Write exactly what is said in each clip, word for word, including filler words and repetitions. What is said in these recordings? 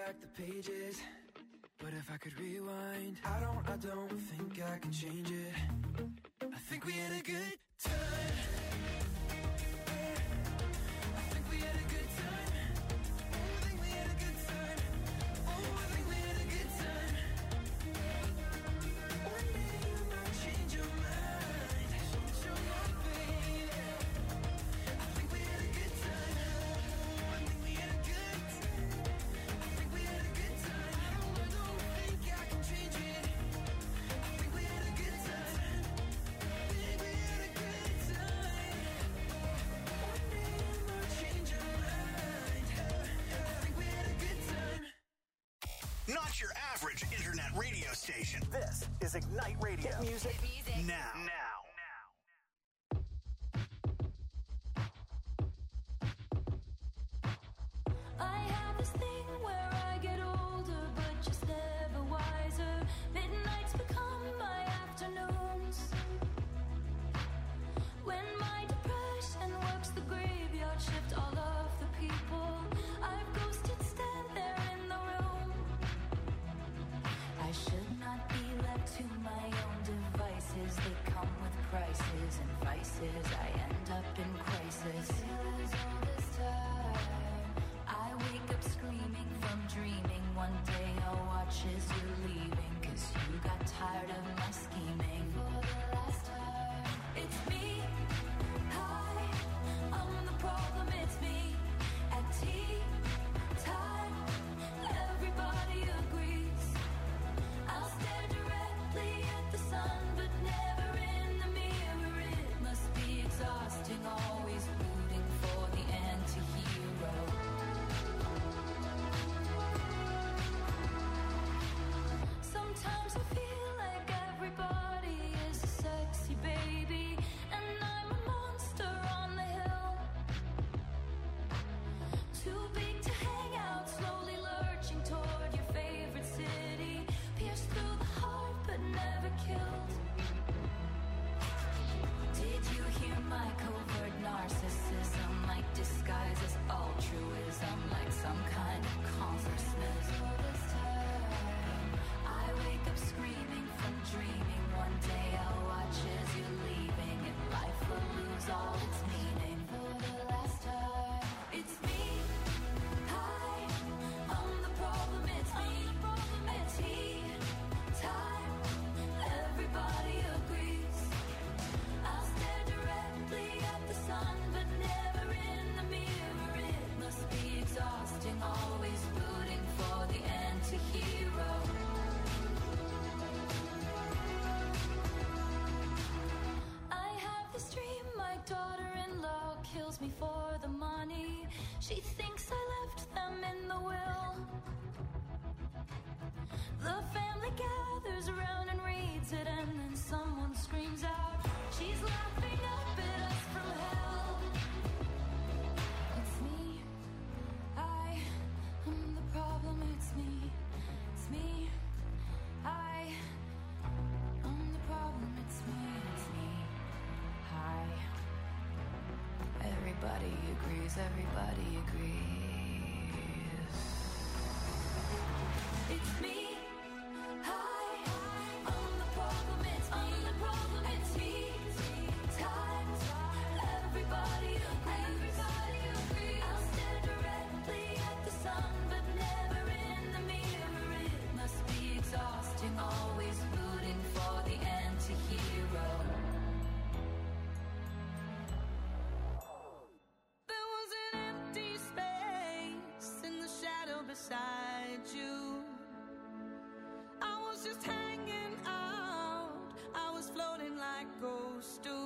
back the pages, but if I could rewind, I don't, I don't think I can change it. I think we had a good time. I think we had a good time. Oh, I think we had a good time. Oh, I think we had a good time. One day you might change your mind. Change your mind, baby. I think we had a good time. Oh, I think we had a good time. I think we had a good time. I don't think I can change it. I think we had a good time. I think we had a good time. One day you might change your mind. I think we had a good time. Not your average internet radio station. This is Ignite Radio. Hit music, music. now. Now. I have this thing where I get older, but just never wiser. Midnights become my afternoons. When my depression works the graveyard shift, all of the people I've ghosted stand there in the room. I should not be left to my own devices. They come with prices and vices. I end up in crisis. Feels all this time. I wake up screaming from dreaming. One day I'll watch as you're leaving, 'cause you got tired of my scheming. For the last time, it's me. Hi, I'm the problem, it's me. At tea time, everybody agrees. I'll stare directly at the sun, but never in the mirror. It must be exhausting, always rooting for the anti-hero. Sometimes I feel like everybody is a sexy baby, and I'm a monster on the hill. Too big to hang out, slowly lurching toward your favorite city. Pierced through the heart, but never killed. Did you hear my covert narcissism? Like disguise as altruism, like some kind of consciousness. All this time, I wake up screaming from dreaming. One day I'll watch as you're leaving, and life will lose all its meaning. For the last time, it's me. Hi, I'm the problem, it's me. At tea time, everybody agrees. I'll stare directly at the sun, but never in the mirror. It must be exhausting, always rooting for the anti-hero. I have this dream, my daughter-in-law kills me for the money. She thinks I left them in the will. The family gathers around and reads it, and then someone screams out, she's laughing up at us from hell. It's me. I am the problem, it's me. It's me. I am the problem, it's me. It's me. Hi. Everybody agrees, everybody agrees. It's me. Hi, I'm the problem, it's me. I'm the problem, it's me. Time, everybody agrees. Everybody agrees. I'll stare directly at the sun, but never in the mirror. It must be exhausting, always rooting for the anti-hero. There was an empty space in the shadow beside you. I was just hanging out. I was floating like ghosts do.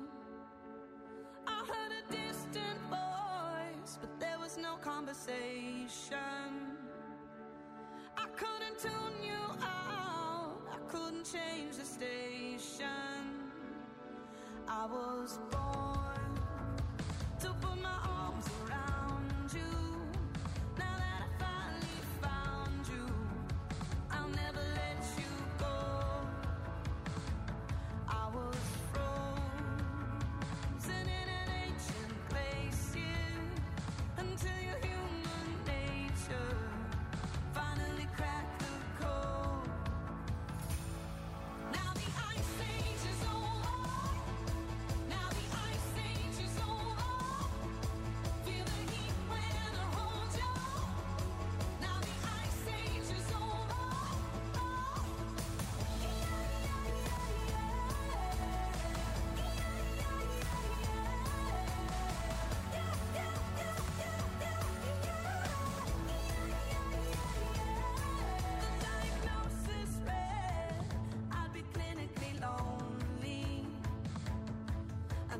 I heard a distant voice, but there was no conversation. I couldn't tune you out. I couldn't change the station. I was born to put my arms around you. Now that I finally found you, I'll never let you go. I was frozen in an ancient place, yeah, until your human nature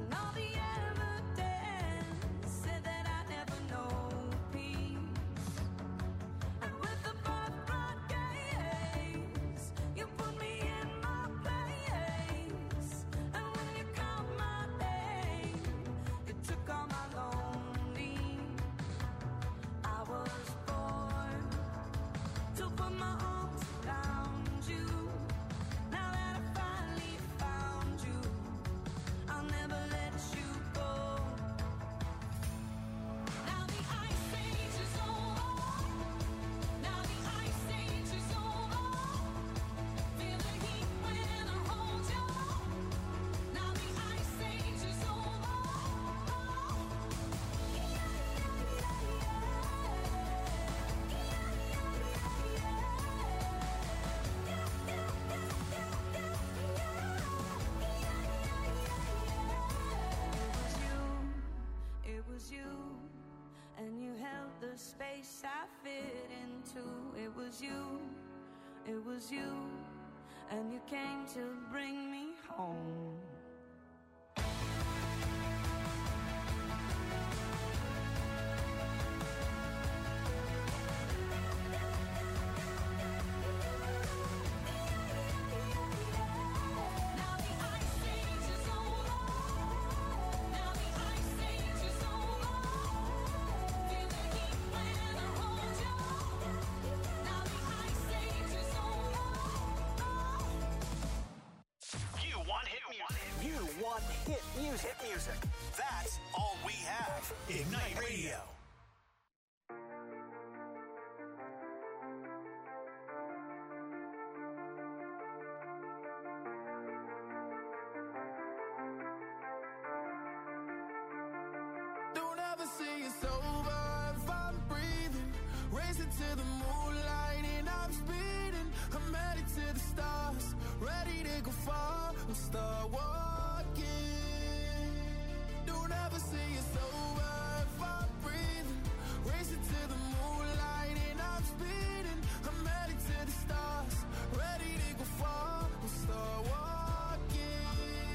And all the evidence said that I never know peace. And with the birthright gaze, you put me in my place. And when you called my name, you took all my lonely. I was born to put my arms around you. Now that I finally found you, I'll never let you go. Now the ice age is over. Now the ice age is over. Feel the heat when I hold you. Now the ice age is over. It was you, and you held the space I fit into. It was you, it was you, and you came to bring me home. Now the ice age is over. Now the ice age is over. Feel the heat when I hold you. Now the ice age is over. You want hit music. You want hit music. Hit music. That's all we have. Ignite Radio. Don't ever say it's over if I'm breathing. Racing to the moonlight and I'm speeding. I'm headed to the stars, ready to go far. I'll start walking. Don't ever say it's over if I'm breathing. Racing to the moonlight and I'm speeding. I'm headed to the stars, ready to go far. I'll start walking.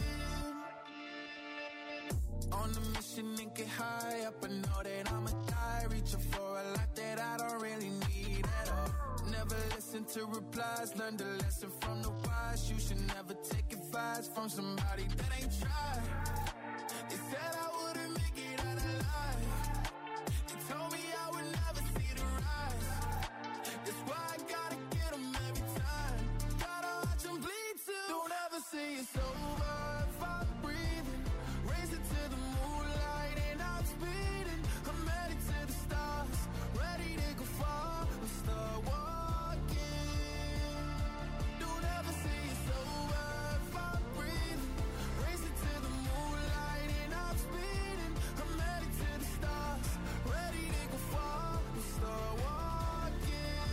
On a mission and get high up, I know that I'ma die. Reaching for a lot that I don't really need at all. Never listen to replies, learn the lesson from the wise. You should never take advice from somebody that ain't tried. They said I wouldn't make it out alive. They told me I would never see the rise. That's why I gotta get 'em every time. Gotta watch 'em bleed too. Don't ever say it's over if I'm breathing. Racing to the moonlight and I'm speeding. I'm headed to the stars, ready to go far. I'll start walking. Don't ever say it's over if I'm breathing. Racing to the moonlight and I'm speeding. I'm headed to the stars, ready to go far. I'll start walking.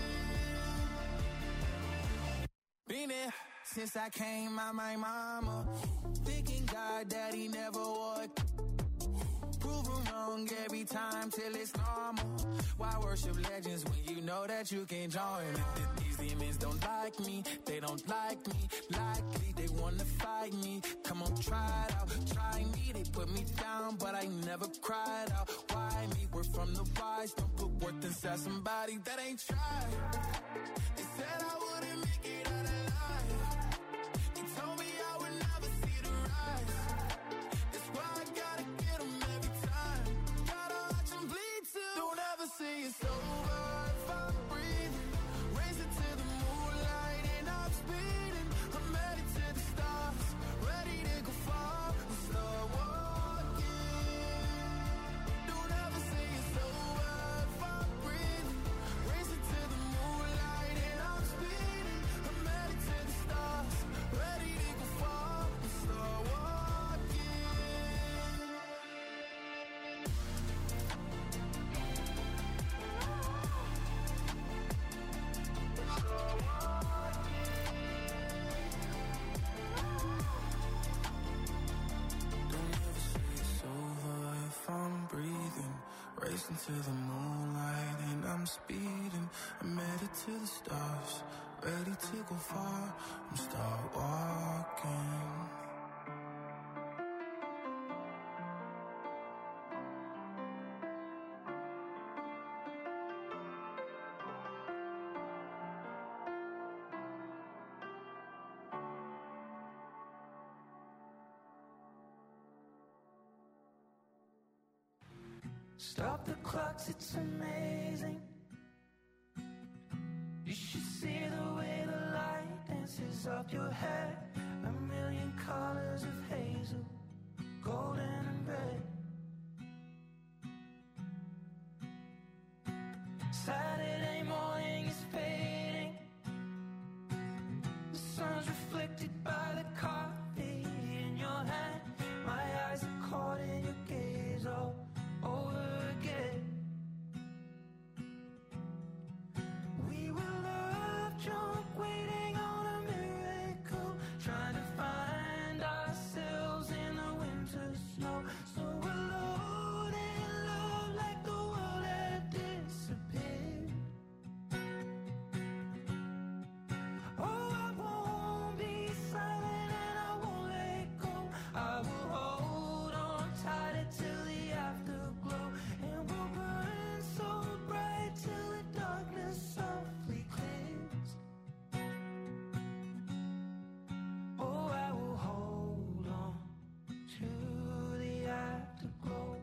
Been there since I came out my mama. Thinking God that he never would. Proven wrong every time till it's normal. Why worship legends when you know that you can join? These demons don't like me, they don't like me. Likely they wanna fight me. Come on, try it out, try me. They put me down, but I never cried out. Why me? We're from the wise. Don't put worth inside somebody that ain't tried. They said I wouldn't make it out alive. They told me I would never see the rise. That's why I gotta get 'em every time. Gotta watch 'em bleed too. Don't ever say it's over if I'm breathing. Racing to the moonlight and I'm speeding. I'm headed to the stars, ready to go far. I'll start walking. Don't ever say it's over if I'm breathing. Racing to the moonlight and I'm speeding. I'm headed to the stars, ready to go far. I'll start walking. Don't ever say it's over if I'm breathing. Racing to the moonlight and I'm speeding. I'm headed to the stars, ready to go far. I'm start walking. Stop the clocks, it's amazing. You should see the way the light dances up your hair. A million colors of hazel, golden and red. Saturday morning is fading. The sun's reflected by the coffee in your hand. My eyes are caught in your gaze all over again. We were love drunk, waiting on a miracle, trying to find ourselves in the winter snow. So alone in love, like the world had disappeared. Oh, I won't be silent and I won't let go. I will hold on tighter till the afterglow, and we'll burn so bright till the darkness softly clears. Oh, I will hold on to the afterglow.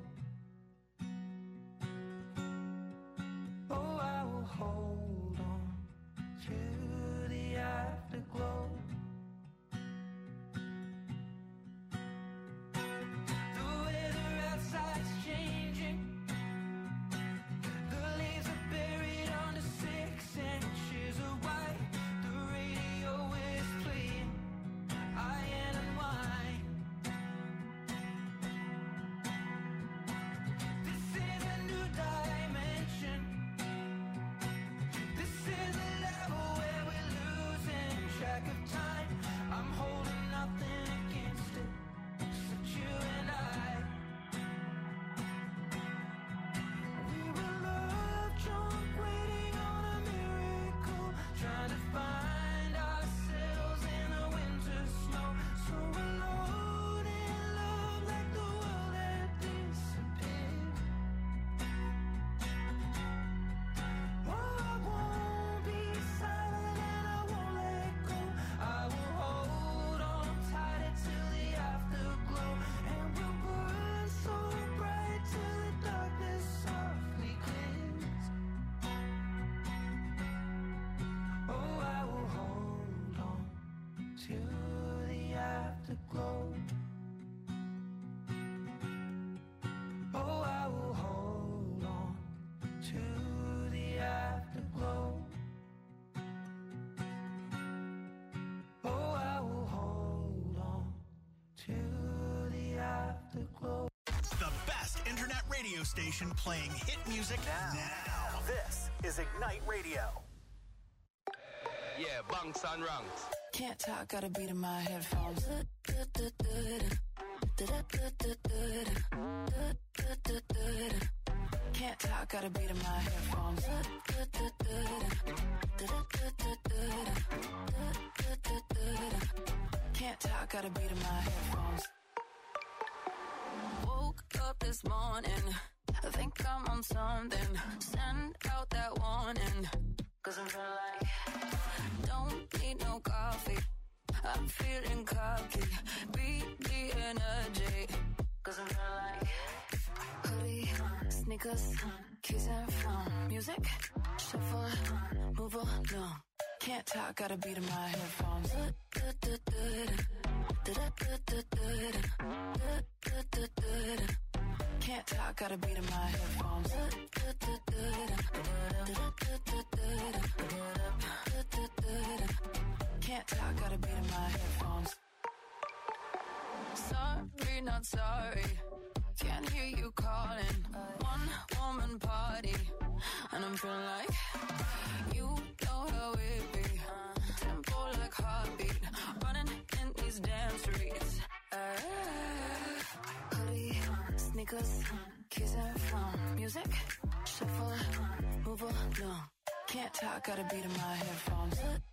Oh, I will hold on to the afterglow. The weather outside's changing. The leaves are buried under six inches of white. The radio is playing Iron and Wine. This is a new dimension. This is a level where we're losing track of time. I'm holding nothing against it, except you and I. We were love drunk, waiting on a miracle, trying to find ourselves in the winter snow. So alone in love, like the world had disappeared. Oh, I won't be silent and I won't let go. I will hold on tighter till the afterglow, and we'll burn so bright till the darkness softly clears. Oh, I will hold on to the afterglow. Oh, I will hold on to the afterglow. Oh, I will hold on to the afterglow. The best internet radio station playing hit music now. This is Ignite Radio. Yeah, bunks and ranks. Can't talk, got a beat in my headphones. Can't talk, got a beat in my headphones. Can't talk, got a beat in my headphones. Woke up this morning, I think I'm on something. Send out that warning, cause I'm feeling like don't need no coffee. I'm feeling cocky, beat the energy, cause I'm feeling like hoodie, sneakers, keys and phone. Music, shuffle, move along. Can't talk, got a beat in my headphones. Can't talk, got a beat in my headphones. Can't talk, got a beat in my headphones. Sorry, not sorry. Can't hear you calling. One woman party, and I'm feeling like you know how it be. Tempo like heartbeat, running in these damn streets. Uh, hoodie, sneakers, keys and phone. Music, shuffle, move along. Can't talk, got a beat in my headphones.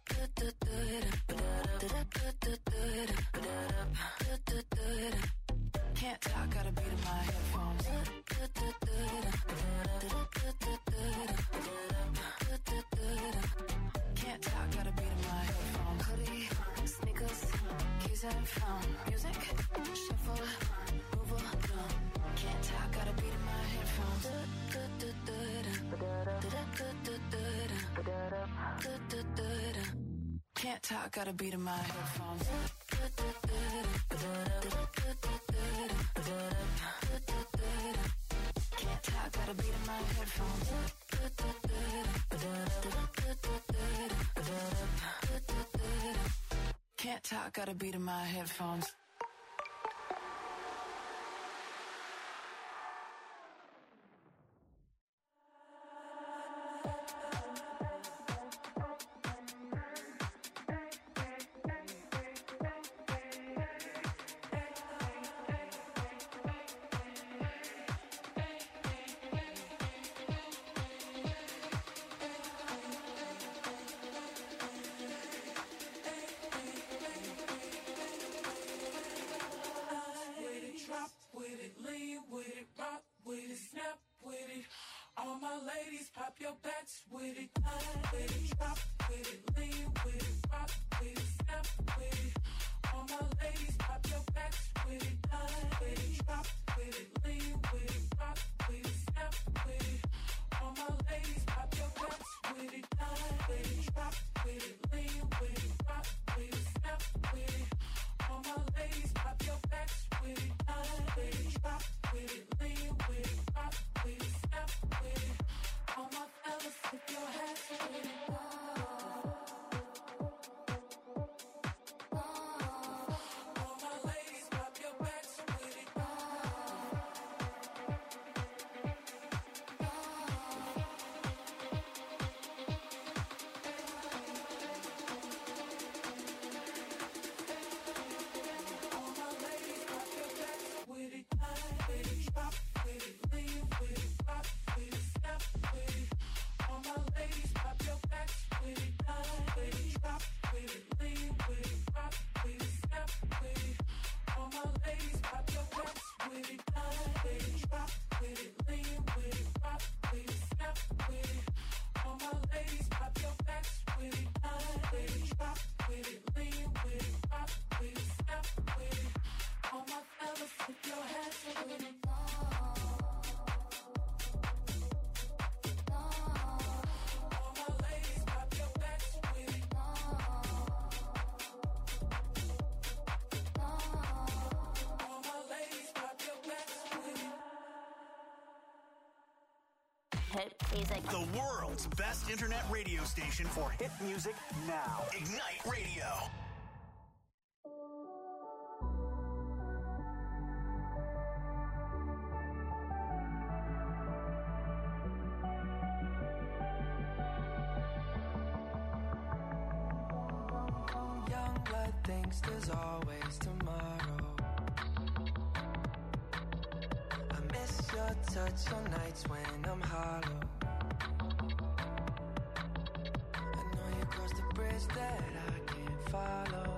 Can't talk, got a beat in my headphones. Can't talk, got a beat in my headphones. Hoodie, sneakers, keys and phone. Music, shuffle, move along. Can't talk, got a beat in my headphones. Can't talk, got a beat in my headphones. Can't talk, got a beat in my headphones. Can't talk, got a beat in my headphones. Hit music. The world's best internet radio station for hit music now. Ignite Radio. Young blood thinks there's always tomorrow. I miss your touch on nights when I'm hollow. I know you crossed the bridge that I can't follow.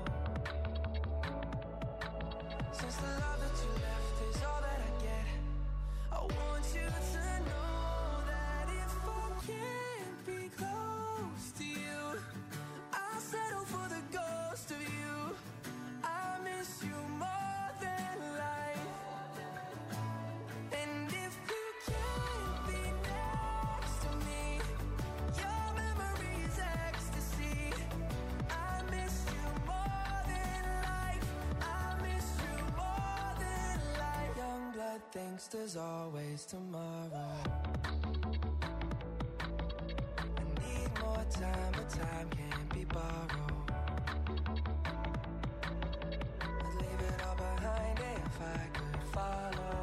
Since the love that you left is all that I get, I want you to know that if I can't be close to you, I'll settle for the ghost of you. I miss you more than life. And if you can't be next to me, your memory is ecstasy. I miss you more than life. I miss you more than life. Young blood thinks there's always tomorrow. I need more time, but time can't be borrowed. I'd leave it all behind if I could follow.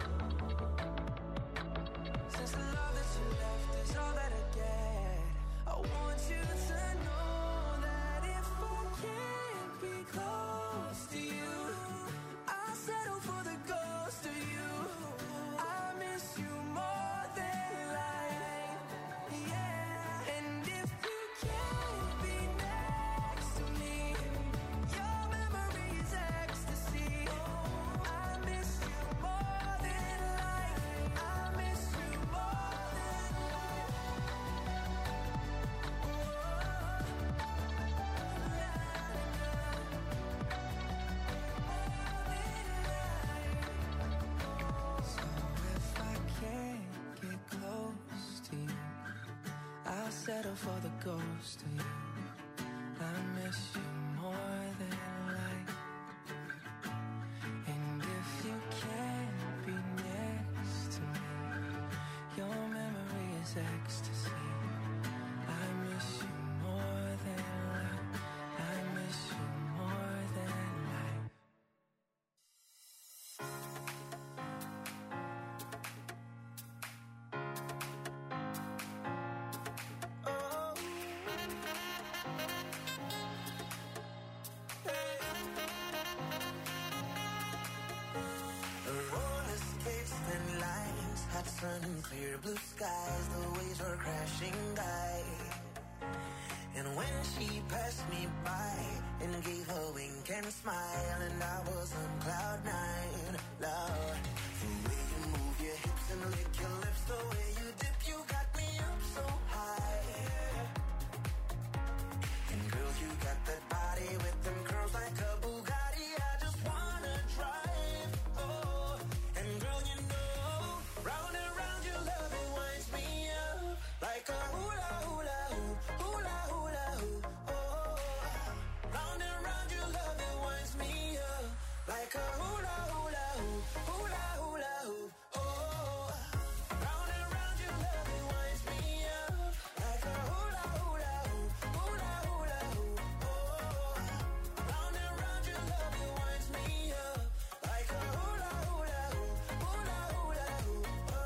Since the love that you left is all that I get, I want you to know that if I can't be close to you, I'll settle for the ghost of you. I miss you more than life. Yeah. And if you can't be next to me, your memory is ecstasy. I miss you more than life. I miss you more than life. So if I can't get close to you, I'll settle for the ghost of you. I miss miss you more than life. And if you can't be next to me, your memory is ecstasy. I miss you more than life. I miss you more than life. Roller skates, thin lines, hot sun and clear blue skies. The waves were crashing by. And when she passed me by and gave a wink and smile, and I was on cloud nine, Lord, the way you move your hips and lick your lips, the way you dip, you got me up so high. And girl, you got that body with them curls like a Bugatti. I just wanna drive. Oh, and girl, you know, round and round your love, it winds me up like a hula hula hoop, hula hula hoop. Oh, round and round your love, it winds me up like a hula hula hoop, hula hula hoop. Oh, round and round your love, it winds me up like a hula hula hoop, hula hula hoop. Oh, round and round your love, it winds me up like a hula hula hoop, hula hula hoop.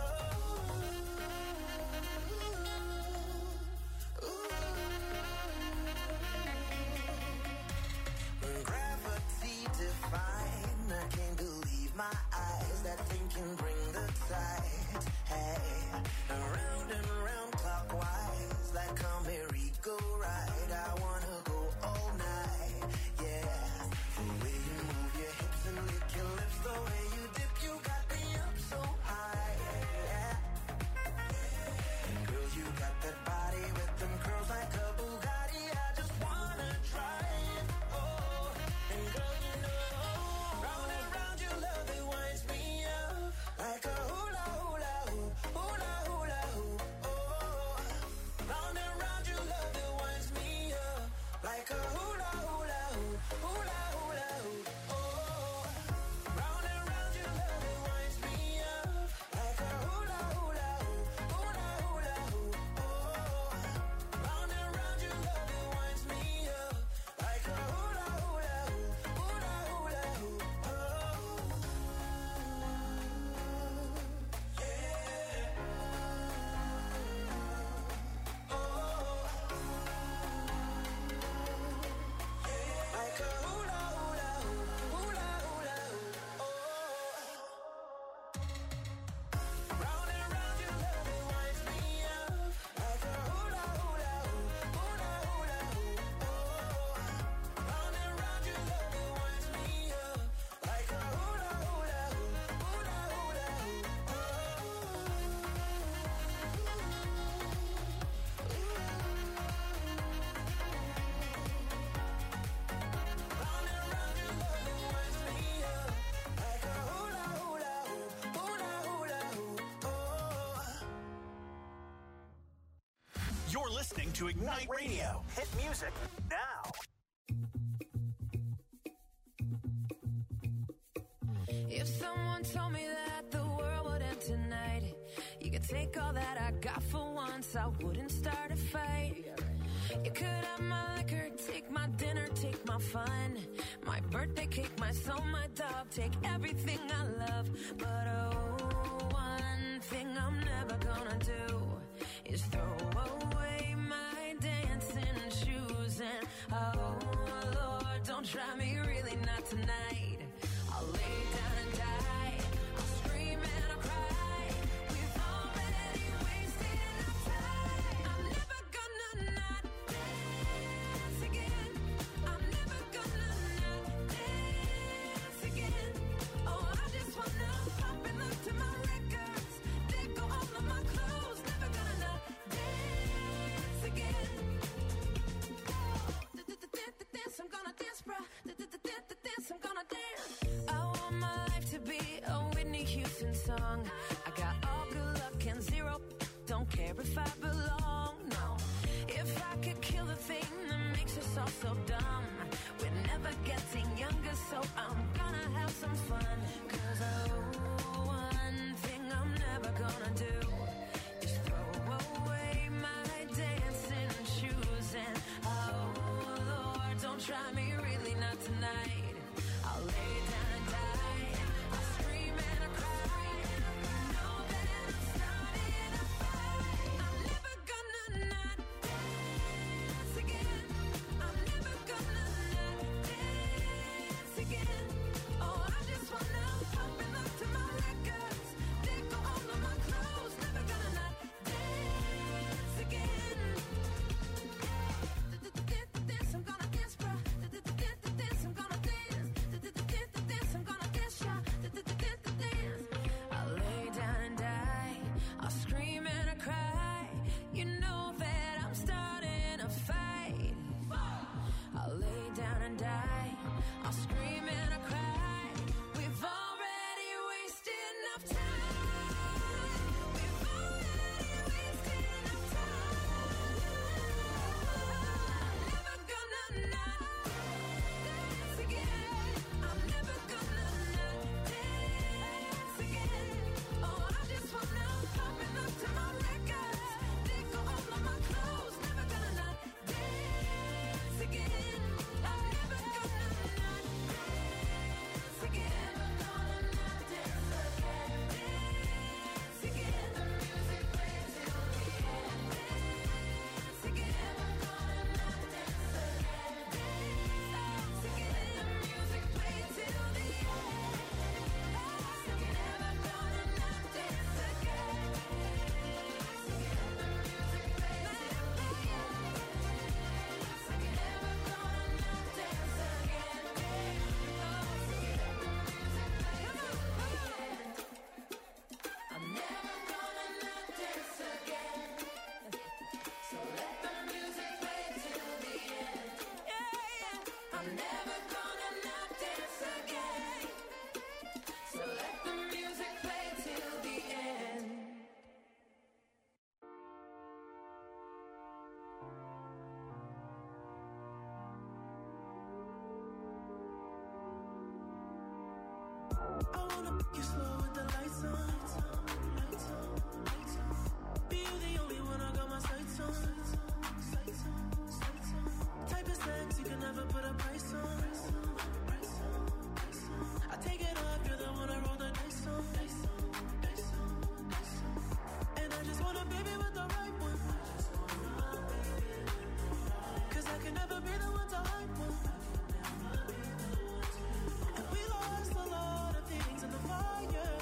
Oh, gravity define. I can't believe my eyes. That thing can bring the tides. Hey, around and around clockwise, like a merry-go-ride. I wanna go all night. Yeah, the way you move your hips and lick your lips, the way you dip, you got me up so high. Yeah. And girl, you got that body with them curls like a Bugatti. I just wanna drive. Oh, and girl, you know, round and round your love, it winds me up like a hula hula hoop, hula hula hoop. Oh, round and round your love, it winds me up like a hula hula hoop, hula hula hoop. Oh, round and round your love, it winds me up like a hula hula hoop, hula hula hoop. Oh, round and round your love, it winds me up like a hula hula hoop, hula hula hoop. Oh, like a hula hula hoop, hula hula hoop. Oh, round and round your love, it winds me up like a hula hula hoop, hula hula hoop. Oh, round and round your love, it winds me up like a hula hula hoop, hula hula hoop. Oh, round and round your love, it winds me up like a hula hula hoop, hula hula hoop. Oh. You're listening to Ignite Radio. Hit music now. If someone told me that the world would end tonight, you could take all that I got for once, I wouldn't start a fight. You could have my liquor, take my dinner, take my fun, my birthday cake, my soul, my dog, take everything I love. But oh, one thing I'm never gonna do is throw away my dancing shoes. And oh Lord, don't try me, really not tonight. I'll lay down and die, I'll scream and I'll cry. We've already wasted our time. I'm never gonna not dance again. I'm never gonna not dance again. Oh, I just wanna pop and look to my records, let go all of my clothes. Never gonna not dance again. Oh, dance, I'm gonna dance, bruh. Dance, I'm gonna dance. I want my life to be a Whitney Houston song. I got all good luck and zero, don't care if I belong. No, if I could kill the thing that makes makes us all so dumb. We're never getting younger, so I'm gonna have some fun. 'Cause oh, one thing I'm never gonna do is throw away my dancing shoes. And oh Lord, don't try me, really not tonight. I'll lay down and die. I'll scream and I'll cry. I know that I'm starting a fight. I'm never gonna not dance again. I'm never gonna not dance again. Oh, I just wanna pump and look to my records. They go all of my clothes. Never gonna not dance again. Dance, I'm gonna dance, bro. Dance, I'm gonna dance. Dance, I'm gonna dance, yeah. Dance. I'll lay down and die. I'll scream and I cry. You know that I'm starting a fight. I'll lay down and die. I'll scream and I cry. We've already wasted enough time. We've already wasted enough time. I'm never gonna not dance again. I'm never gonna not dance again. Oh, I just wanna pump and look to my records. They go all of my clothes. Never gonna not dance again. I'm never gonna not dance again. Gonna not dance again. Dance again. The music plays till the end. Dance again. Gonna not dance again. Dance again. The music plays till the end. I'm never gonna not dance again. Dance again. The music plays till the end. I'm never gonna not dance again. I'm never gonna not dance again. So let the music play till the end. Yeah, yeah. I'm never gonna not dance again. So let the music play till the end. I wanna pick you slow with the lights on. Lights on, lights on. Be you the only one I got my sights on. Sights on, sights on. Type of sex you can never put a price on. Price on, price on. I take it off, you're the one I roll the dice on. Dice on, dice on, dice on. And I just want a baby with the right one. 'Cause I can never be the one to hype one. And we lost a lot of things in the fire.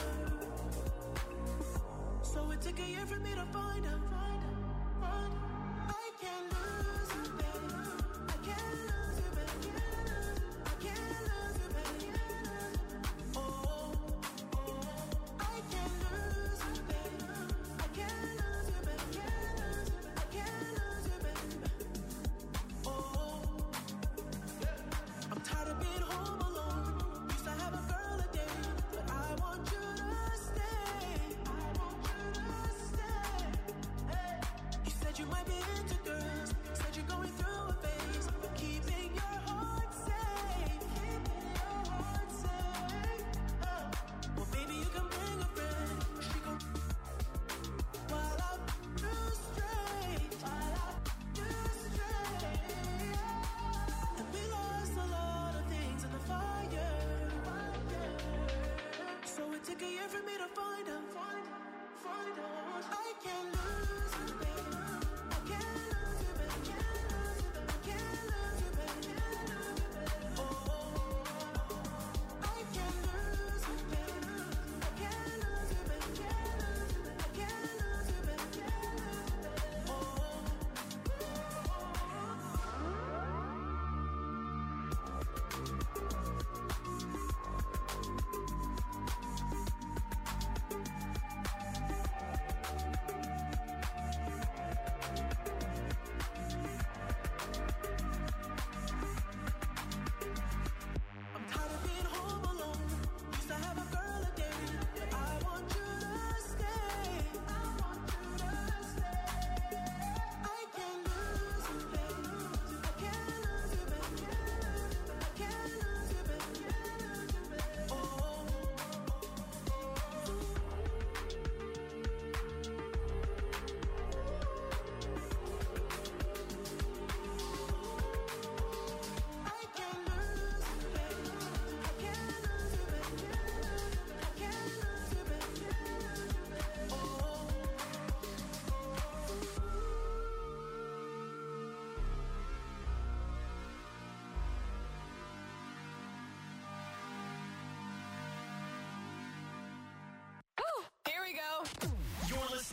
So it took a year for me to find out. Find out, find out. I can't lose you, baby. I can't lose you, baby. I can't lose you, baby. Oh, oh, I can't lose you, baby. I can't lose you, baby. I can't lose you, baby. Oh, I'm tired of being home alone. Used to have a girl a day, but I want you to stay. I want you to stay. Hey. You said you might be into girls. Said you're going through a phase, but keeping your heart safe. Keeping your heart safe. Oh. Well, maybe you can bring a friend. She go while I do straight. While I do straight. And we lost a lot of things in the fire. So it took a year for me to find out. Find out, find out. I can't lose you, baby. I can't lose you, baby. I can't lose you, baby. Oh, I can't lose you, baby. I can't lose you, baby. I can't lose you, baby. Oh.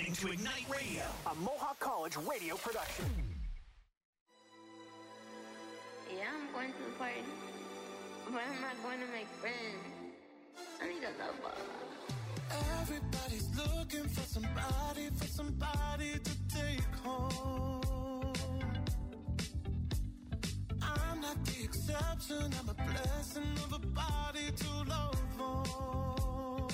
listening to Ignite Radio, a Mohawk College radio production. Yeah, I'm going to the party, but I'm not going to make friends. I need a lover. Everybody's looking for somebody, for somebody to take home. I'm not the exception, I'm a blessing of a body to love on.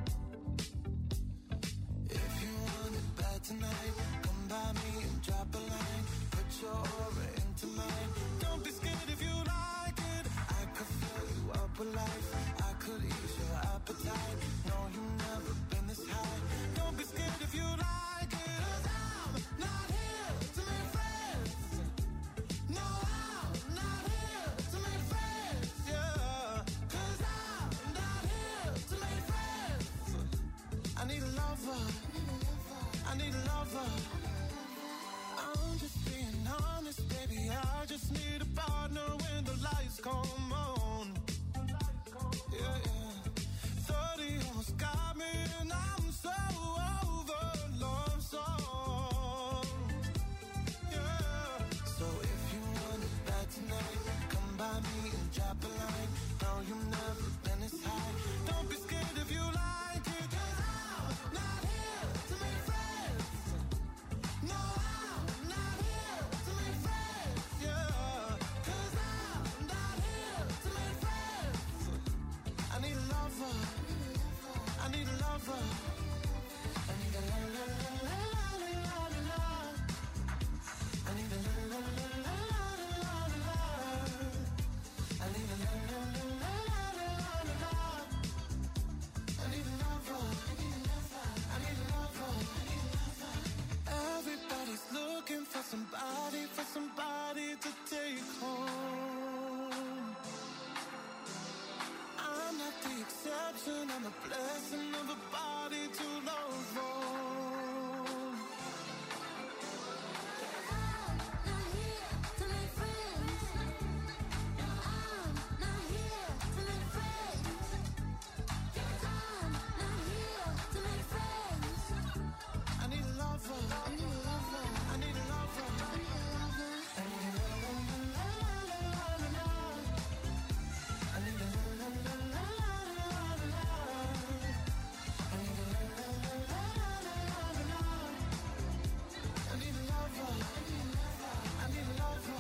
If you want it bad tonight, come by me and drop a line. Put your aura into mine. Don't be scared if you like it. I could fill you up with life. I could ease your appetite. No, you've never been this high. Don't be scared if you like it. 'Cause I'm not here to make friends. No, I'm not here to make friends. Yeah, 'cause I'm not here to make friends. I need a lover. I need a lover. I'm just being honest, baby. I just need a partner when the lights come on. Yeah, yeah. thirty almost got me, and I'm so over love song. Yeah. So if you want it bad tonight, come by me and drop a line. No, you've never been this high. Don't be scared if you like it. 'Cause I'm not here to make friends. No, I'm not here to make friends. Yeah. 'Cause I'm not here to make friends. I need a lover. I need a lover. I need a la la la la la la la la. I need a la la la la la la la. I need a la la la la la la la. I need a lover. I need a lover. Everybody's looking for somebody, for somebody to take home. I'm not the exception, I'm a blessing of a body to love on. I'm not here to make friends. I'm not here to make friends. I'm not here to make friends. I need a lover. I need a lover. I need a lover. I need a lover. I need a la la la la la la la. I need a la la la la la la la. I need a la la la la la la la. I need a lover. I need a lover.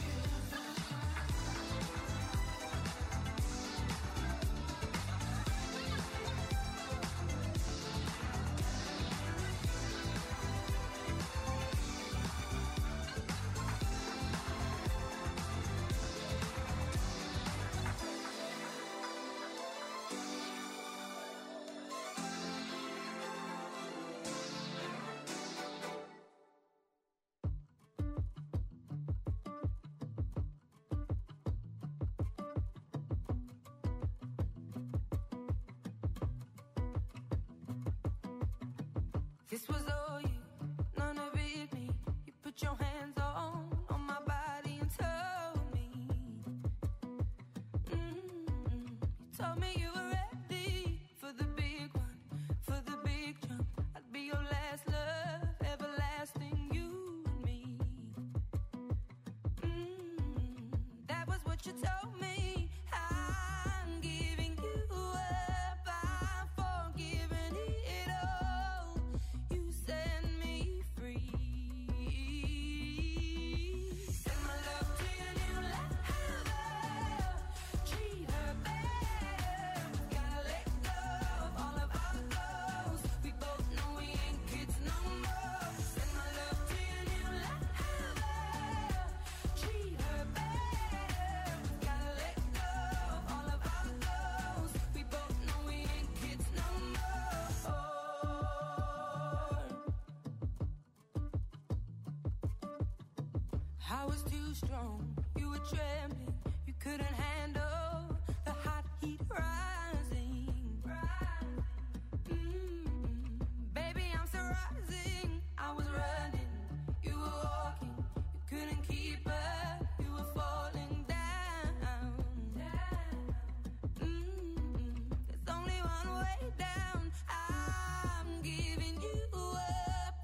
This was all you, none of it me. You put your hands on, on my body and told me. Mm-hmm. You told me you were ready for the big one, for the big jump. I'd be your last love, everlasting, you and me. Mm-hmm. That was what you told me. I'm giving you up, I'm forgiving it all. You set me free. Send my love to your new lover. Treat her better. Gotta let go of all of our goals. We both know we ain't kids no more. Send my love to your new lover. Treat her better. Gotta let go of all of our goals. We both know we ain't kids no more. I was too strong, you were trembling, you couldn't handle the hot heat rising. Mm, baby, I'm still rising. I was running, you were walking, you couldn't keep up, you were falling down. Mm, there's only one way down. I'm giving you up,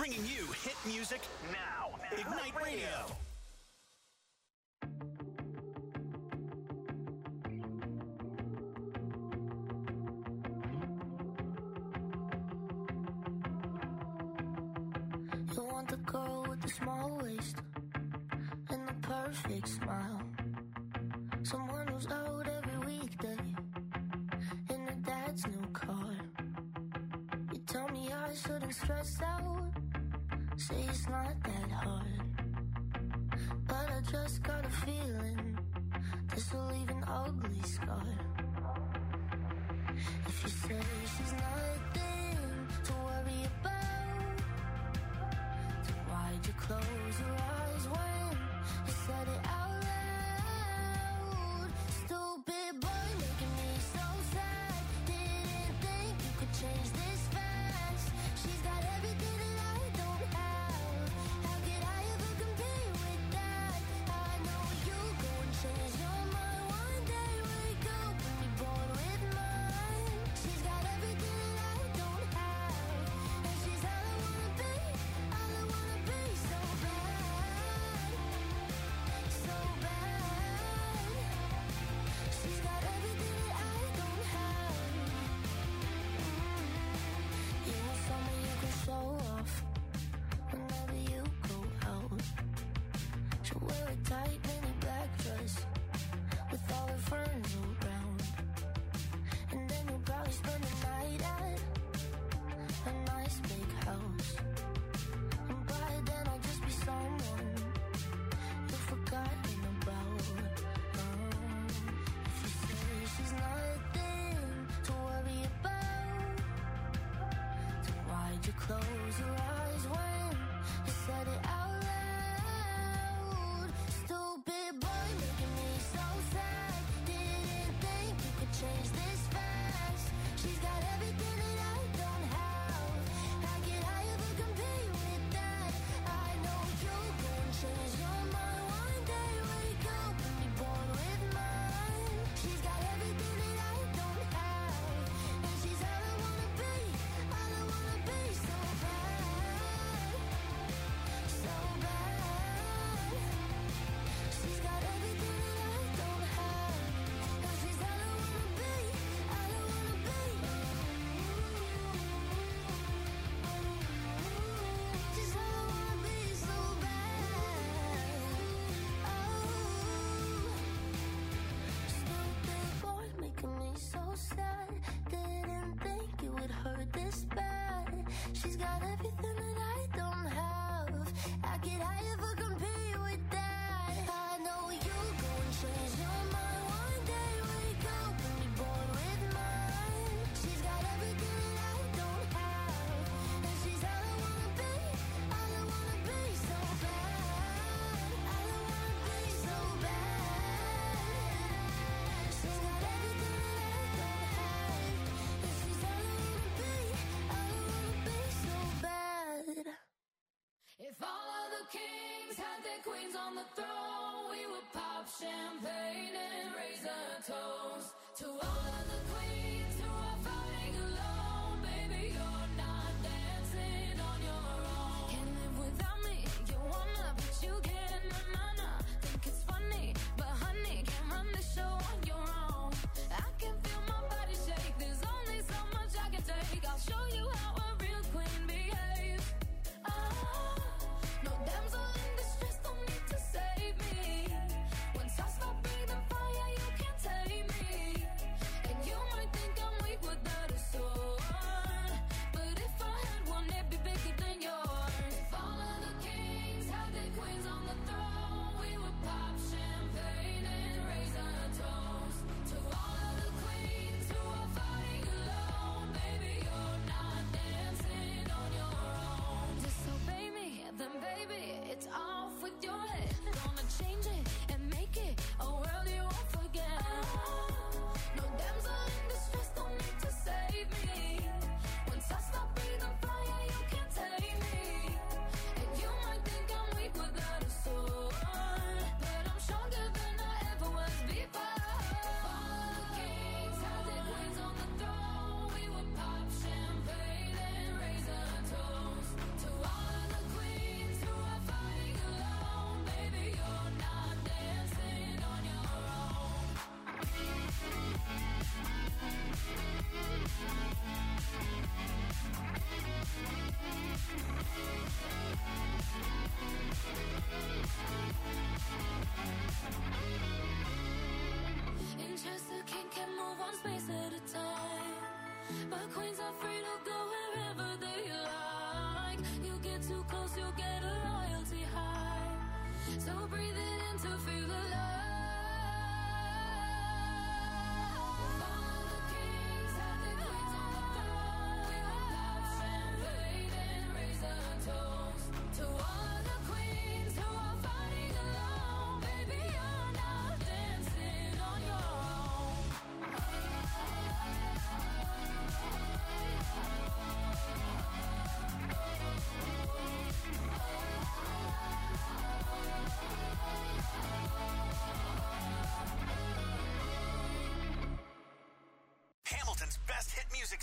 bringing you hit music now. Ignite Radio. You want the girl with the small waist and the perfect smile. Someone who's out every weekday in her dad's new car. You tell me I shouldn't stress out, say it's not that hard. But I just got a feeling this will leave an ugly scar. If you say she's nothing to worry about, then why'd you close your eyes when you said it out loud? Stupid boy making me so sad. Didn't think you could change this fast. She's got everything that I don't have. How could I ever compete with that? I know you go and change your mind one day. Wake up and be bored with mine. She's got everything that I don't have, and she's all I wanna be, all I wanna be. So bad, so bad. She's got everything that I don't have. You want someone you can show off whenever you go out. She'll wear a tight mini black dress with all her friends around, and then you'll probably spend the night at a nice big house. And by then I'll just be someone you've forgotten about. Um, if you say she's nothing to worry about, then why'd you close your eyes when you said it out loud? Stupid boy making me so sad. Didn't think you could change this fast. She's got everything that I don't have. How could I ever compete with that? I know you'll go and change your mind one day. Wake up and be bored with mine. She's got everything that I don't have, and she's all I wanna be, all I wanna be. So bad, so bad. She's got everything that I don't have, and she's all I wanna be, all I wanna be. She's all I wanna be, so bad. Oh, stupid boy making me so sad. Didn't think it would hurt this bad. She's got everything that I don't have. How could I ever compete with that? I know you'll go and change your mind one day. Wake up and be bored with mine. She's got everything that I don't have, and she's all I wanna be, all I wanna be. So bad, all I wanna be. So bad. She's got everything that I don't have, and she's all I wanna be, all I wanna be. So bad. If all of the kings had their queens on the throne, we would pop champagne and raise a toast to all of the queens who are fighting alone. Baby, you're not dancing on your own. Can't live without me, you wanna, but you can't. Na na na, think it's funny, but honey, can't run the show on your own. I can feel my body shake. There's only so much I can take. I'll show you how a real queen behaves. Ah, no damsel in distress, don't need to save me. Once I stop breathing fire, you can't tame me. And you might think I'm weak without a sword, but if I had one, it'd be bigger than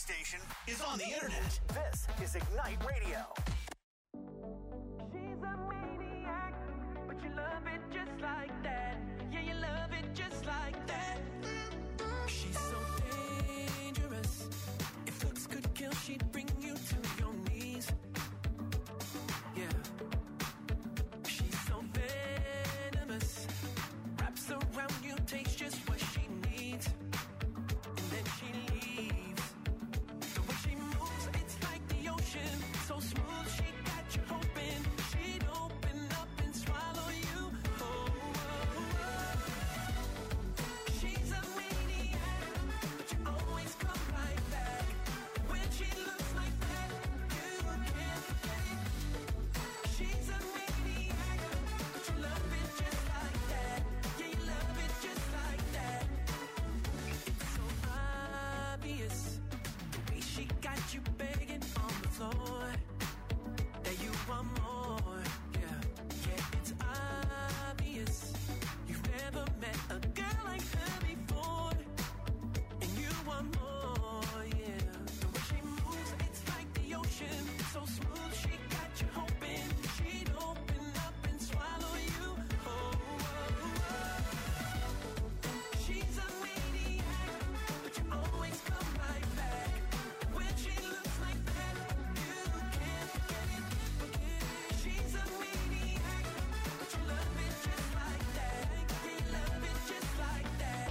station is on the internet. This is Ignite Radio. She's a maniac, but you love it just like that. Yeah, you love it just like that. She's so dangerous. If looks could kill, she'd bring you to your knees. Yeah. She's so venomous. Wraps around you, takes just what she needs. And then she leaves. The way she moves, it's like the ocean. So smooth, she got you hoping she'd open up and swallow you. Oh, oh, oh. She's a maniac, but you always come right back. When she looks like that, you can't forget it. She's a maniac, but you love it just like that. Yeah, you love it just like that. It's so obvious, the way she got you begging on the floor, that you want more. Yeah, yeah, it's obvious. You've never met a girl like her before, and you want more. Yeah, the way she moves, it's like the ocean. So smooth, she got you hoping she'd open up and swallow you. Oh, oh, oh. She's a maniac, but you always come right back. When she looks like that, you can't forget it. She's a maniac, but you love it just like that. You love it just like that.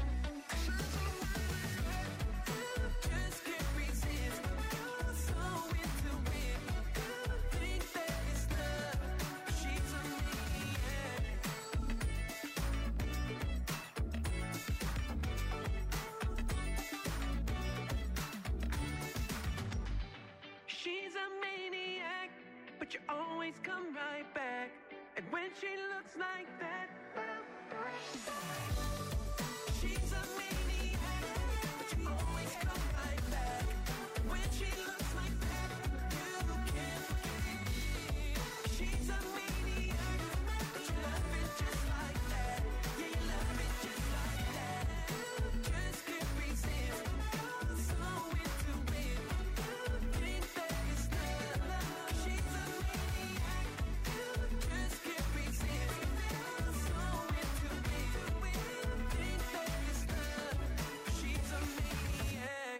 Just can't resist. You're so into it. Think that it's love. She's a maniac. She's a maniac, but you always come right back. And when she looks like that, she's a maniac, but you always come right back. When she looks like that, you can't forget it. She's a maniac, but you love it just like that. Yeah, you love it just like that. Just can't resist. You're so into it. Think that it's love. She's a maniac. Just can't resist. You're so into it. Think that it's love. She's a maniac.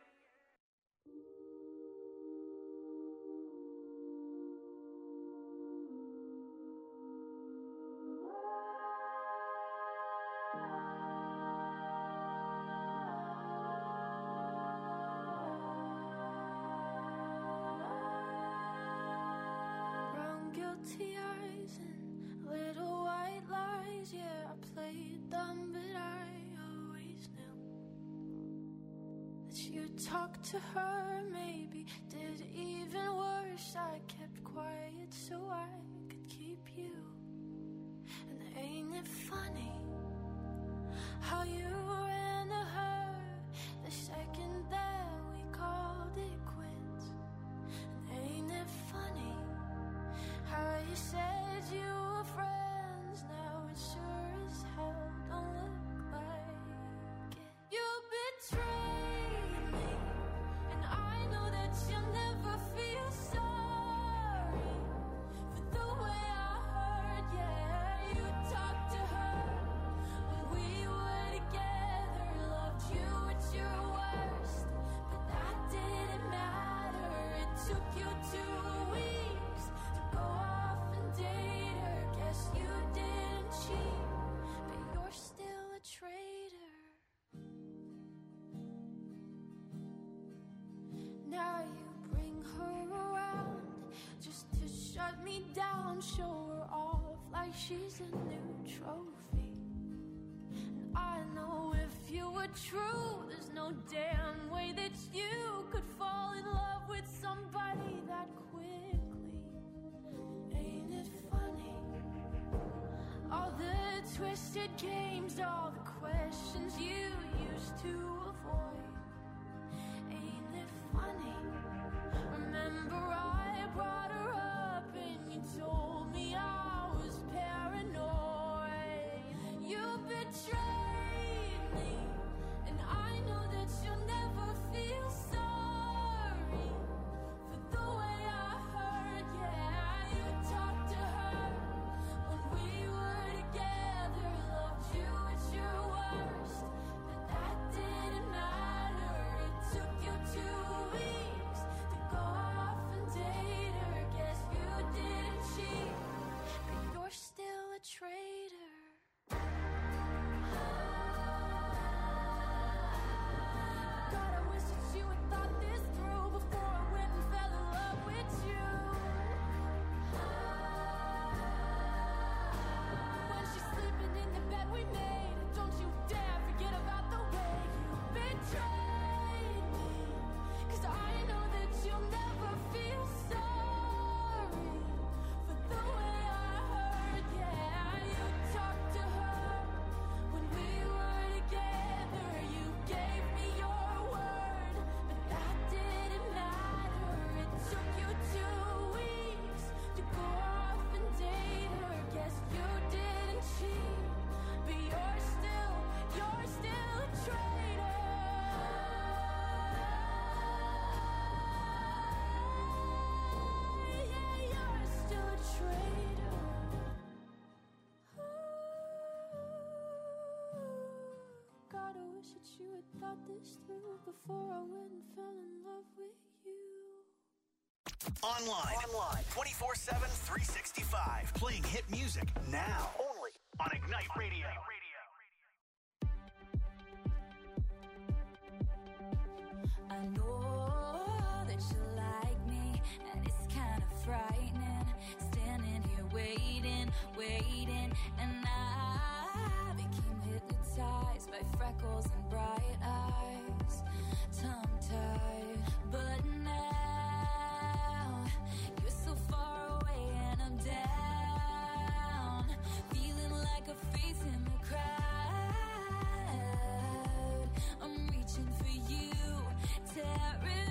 Brown guilty eyes and little white lies. Yeah, I played dumb, but I always knew that you'd talk to her. Maybe did even worse. I kept quiet so I could keep you. And ain't it funny how you ran to her the second that we called it quits? And ain't it funny how you said you were friends? Now it sure as hell don't look like it. You betrayed me, and I know that you'll never feel sorry for the way I heard. Yeah, you talked to her when we were together, loved you at your worst, but that didn't matter. It took you two weeks to go off and date her. Guess you didn't cheat, but you're still a traitor. Now you bring her around just to shut me down, show her off like she's a new trophy. And I know if you were true, there's no damn way that you could fall in love with somebody that quickly. Ain't it funny? All the twisted games, all the questions you used to avoid. Ain't it funny? Remember I brought her up and you told me I was paranoid. You betrayed me, and I know that you'll never feel sorry before I went and fell in love with you. Online. Online. twenty-four seven, three sixty-five. Playing hit music now. Only on Ignite Radio. I know that you like me, and it's kind of frightening. Standing here waiting, waiting, and I became hypnotized by freckles and bright eyes, tongue-tied. But now you're so far away, and I'm down, feeling like a face in the crowd. I'm reaching for you, terrified,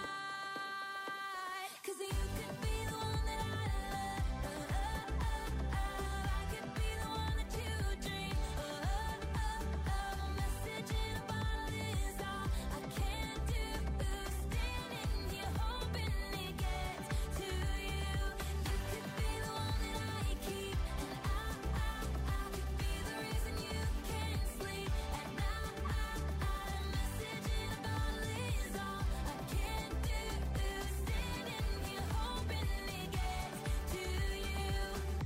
'cause you could be the one that I love. I could be the one that you dream of. A message in a bottle is all I can do. Standing here hoping it gets to you. You could be the one that I keep, and I, I, I could be the reason you can't sleep at night. A message in a bottle is all I can do. Standing here hoping it gets to you.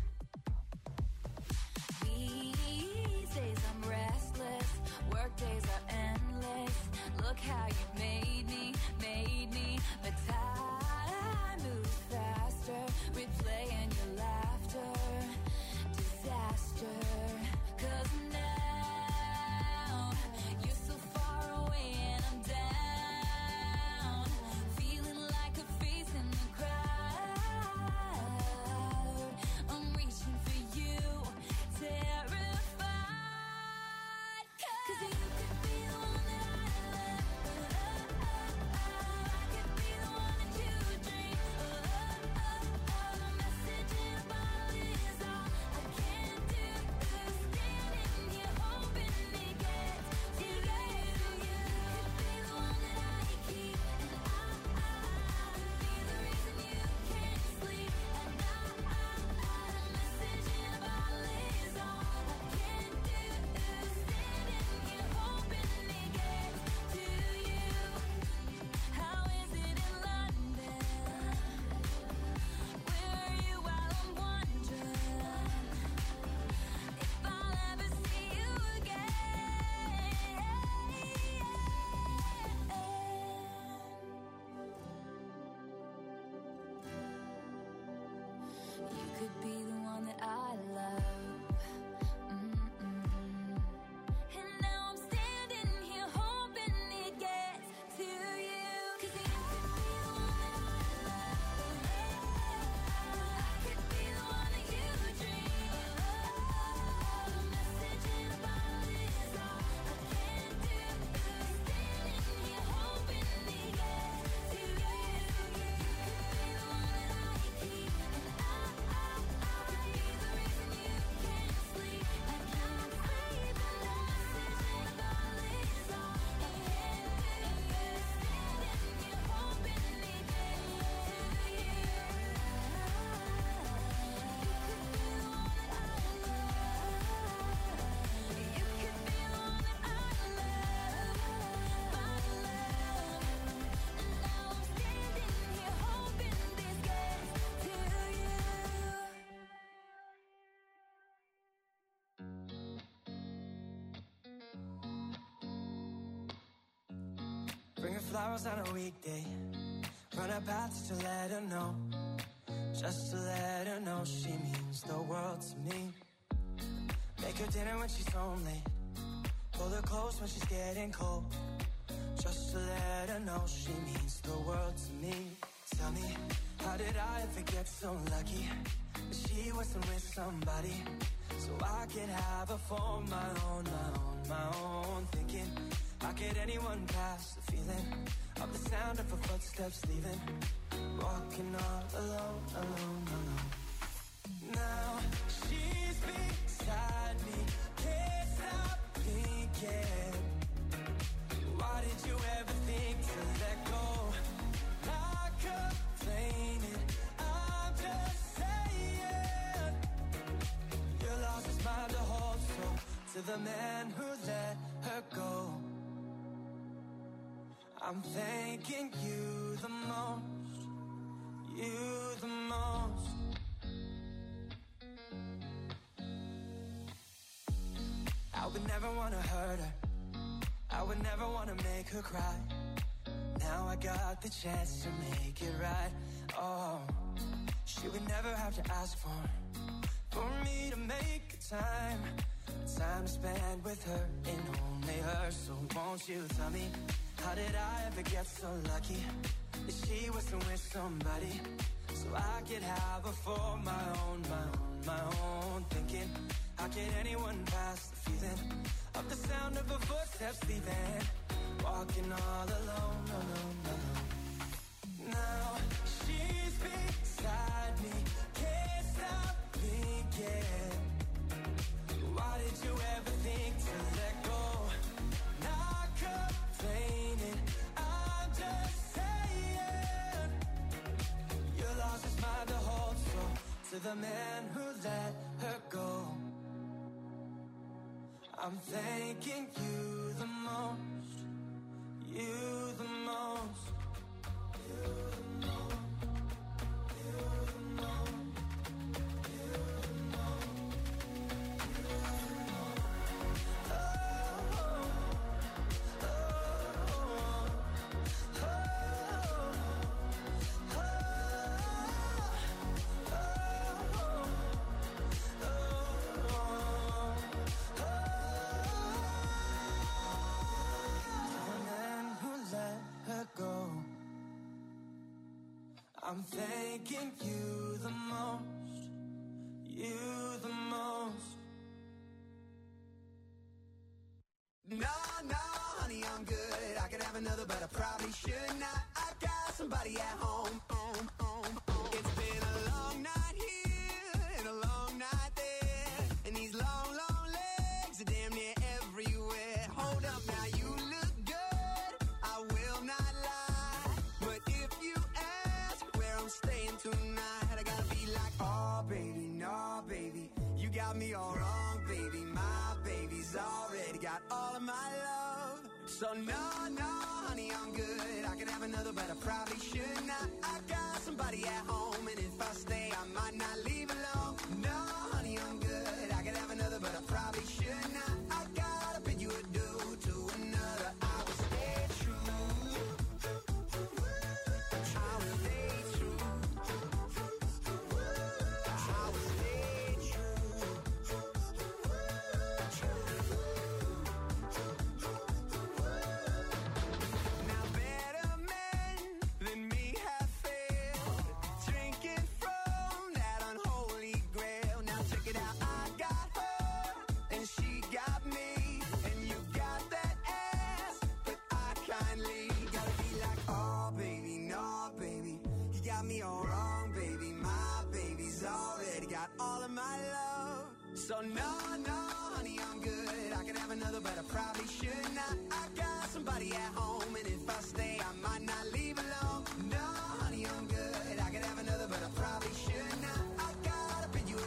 These days I'm restless, work days are endless. Look how you made me, made me. But time moves faster, replaying your laughter. Disaster, 'cause now you're so far away and I'm down, feeling like a face in the crowd. I'm reaching for you, terrified, 'cause you could be the one that I love. I could be the one that you dream of. A message in a bottle is all I can do. Standing here hoping it gets to you. You could be the one that I keep, and I, I, I could be the reason you can't sleep at night. A message in a bottle is all I can do. Standing here hoping it gets to you. How is it in London? Where are you while I'm wondering if I'll ever see you again? You could be the one that I love. Mm-mm. And now I'm standing here hoping it gets to you. 'Cause you could be the one that I love. I could be the one that you dream of. A message in a bottle is all I can do. Standing here hoping it gets to you. You could be the one that I keep, and I, I, I could be the reason you can't sleep at night. A message in a bottle is all I can do. Standing here hoping it gets to you. You could be the one that I love. You could be the one that I love, my love. And now I'm standing here hoping this gets to you. Bring her flowers on a weekday. Run her paths to let her know. Just to let her know she means the world to me. Make her dinner when she's home late. Pull her close when she's getting cold. Just to let her know she means the world to me. Tell me, how did I ever get so lucky that she wasn't with somebody so I could have her for my own, my own, my own. Thinking, how could anyone pass the feeling of the sound of her footsteps leaving? Walking all alone, alone, alone. Now she's beside me, can't stop thinking. Why did you ever think to let go? Not complaining, I'm just saying. Your loss is mine to hold, so to the man who let her go. I'm thanking you the most, you the most. I would never want to hurt her, I would never want to make her cry. Now I got the chance to make it right. Oh, she would never have to ask for For me to make time Time to spend with her and only her. So won't you tell me, how did I ever get so lucky that she was with somebody so I could have her for my own, my own, my own. Thinking, how can anyone pass the feeling of the sound of her footsteps leaving, walking all alone, alone, alone. Now she's beside me, can't stop thinking. Why did you ever think to let go? Not complaining, I'm just saying your loss is mine to hold. So to the man who let her go, I'm thanking you the most, you the most, you the most, you the most, you the most, you the most. Oh, oh, oh, oh, oh, go. I'm thanking you the most, you the most. No, no, honey, I'm good. I could have another, but I probably should not. I got somebody at home. Um, um, um. It's been a long night here and a long night there, and these long, long legs are damn near everywhere. Hold up now, you look good, I will not lie, but if you ask where I'm staying tonight, I gotta be like, oh baby, no baby, you got me all wrong, baby. My baby's already got all of my love. So no, no, honey, I'm good. I could have another, but I probably should not. I got somebody at home, and if I stay, I might not leave alone. No, honey, I'm good. I could have another, but I probably should not. I gotta bid you adieu to another. I will stay true. I will stay true. I will stay true. Now better men than me have failed, drinking from that unholy grail. Now check it out, I got her and she got me, and you got that ass, but I kindly gotta be like, oh baby, no baby, you got me all wrong, baby. My baby's already got all of my love. So no, no, honey, I'm good. I could have another, but I probably should not. I got somebody at home, and if I stay, I might not leave alone.